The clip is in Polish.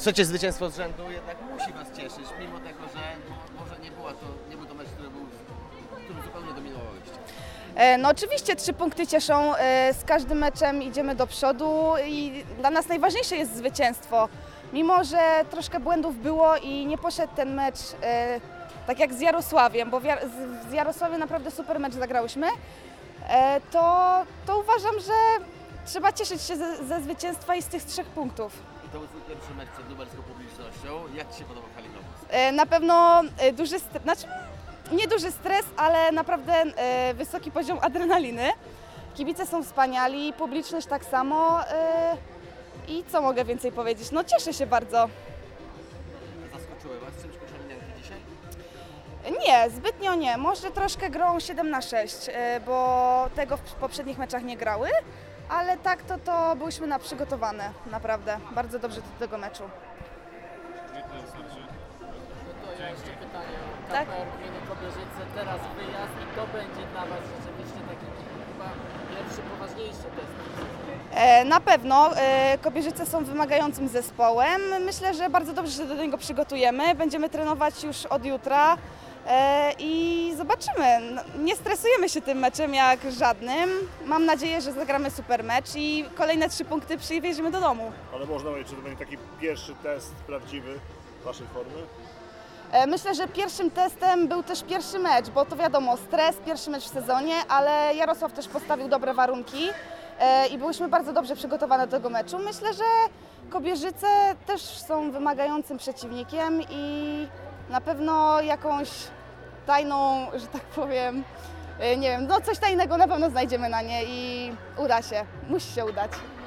Trzecie zwycięstwo z rzędu jednak musi Was cieszyć, mimo tego, że może nie był to mecz, który zupełnie dominowaliście. No oczywiście 3 punkty cieszą, z każdym meczem idziemy do przodu i dla nas najważniejsze jest zwycięstwo. Mimo że troszkę błędów było i nie poszedł ten mecz tak jak z Jarosławiem, bo z Jarosławiem naprawdę super mecz zagrałyśmy, to uważam, że trzeba cieszyć się ze zwycięstwa i z tych 3 punktów. I to był Twój pierwszy mecz przed lubelską publicznością. Jak Ci się podobał Halinowic? Na pewno duży stres, znaczy nie duży stres, ale naprawdę wysoki poziom adrenaliny. Kibice są wspaniali, publiczność tak samo i co mogę więcej powiedzieć? No cieszę się bardzo. Zaskoczyły Was czymś koszalinianki dzisiaj? Nie, zbytnio nie. Może troszkę grą 7-6, bo tego w poprzednich meczach nie grały, ale tak to byłyśmy przygotowane, naprawdę. Bardzo dobrze do tego meczu. To ja jeszcze pytanie o Tak? KPR gminy Kobierzyce, teraz wyjazd i to będzie dla Was rzeczywiście taki chyba pierwszy poważniejszy test. Na pewno Kobierzyce są wymagającym zespołem. Myślę, że bardzo dobrze się do niego przygotujemy. Będziemy trenować już od jutra i zobaczymy. Nie stresujemy się tym meczem jak żadnym. Mam nadzieję, że zagramy super mecz i kolejne 3 punkty przywieziemy do domu. Ale można powiedzieć, że to będzie taki pierwszy test prawdziwy Waszej formy? Myślę, że pierwszym testem był też pierwszy mecz, bo to wiadomo, stres, pierwszy mecz w sezonie, ale Jarosław też postawił dobre warunki i byłyśmy bardzo dobrze przygotowane do tego meczu. Myślę, że Kobierzyce też są wymagającym przeciwnikiem i na pewno jakąś tajną, że tak powiem, nie wiem, no coś tajnego na pewno znajdziemy na nie i uda się, musi się udać.